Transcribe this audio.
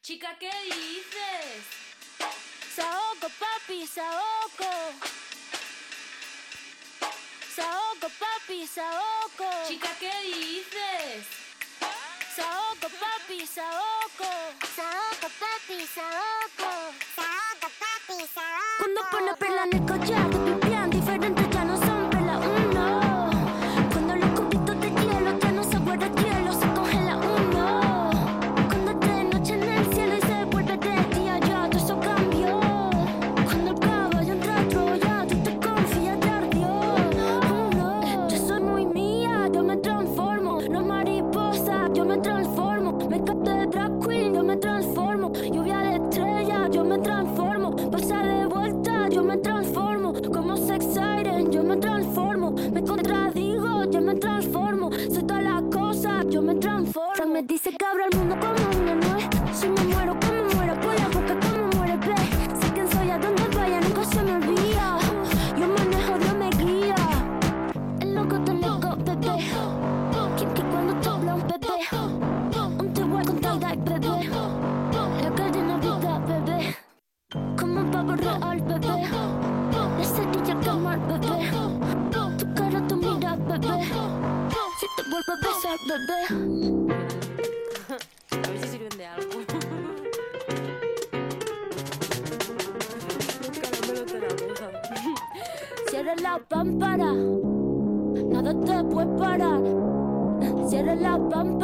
Chica, ¿qué dices? Saoco, papi, saoco. Saoco, papi, saoco. Chica, ¿qué dices? Saoco, papi, saoco. Saoco, papi, saoco. Saoco, papi, saoco. Cuando pone perla en el collar, te pipián diferentes, ya no son perla uno. Cuando los cubitos de hielo ya no se guarda hielo, se congela uno. Cuando es de noche en el cielo y se vuelve de día, ya todo eso cambió. Cuando el caballo entra a Troya, tú te confías, te ardió. Yo soy muy mía, yo me transformo. No mariposa, yo me transformo. Me capté de drag queen, yo me transformo. Lluvia de estrella, yo me transformo. Bolsa de vuelta, yo me transformo. Como sex siren, yo me transformo. Me contradigo, yo me transformo. Soy todas las cosas, yo me transformo. Me dice que abra el mundo como una nuez. Si me muero, como muero, voy a buscar como muere, ve. Sé quién soy, a donde vaya, nunca se me olvida. Yo manejo, Dios me guía. El loco te loco, bebé. Que cuando te habla un bebé. Un te voy con tal bebé. La calle Navidad, bebé. Como un pavo real, bebé. La cerilla quemar, bebé. Tu cara, tu mira, bebé. Si te vuelvo a besar, bebé. A ver si sirven de algo. Caramelo te la boca. Cierra la pámpara, nada te puede parar. Cierra la pámpara.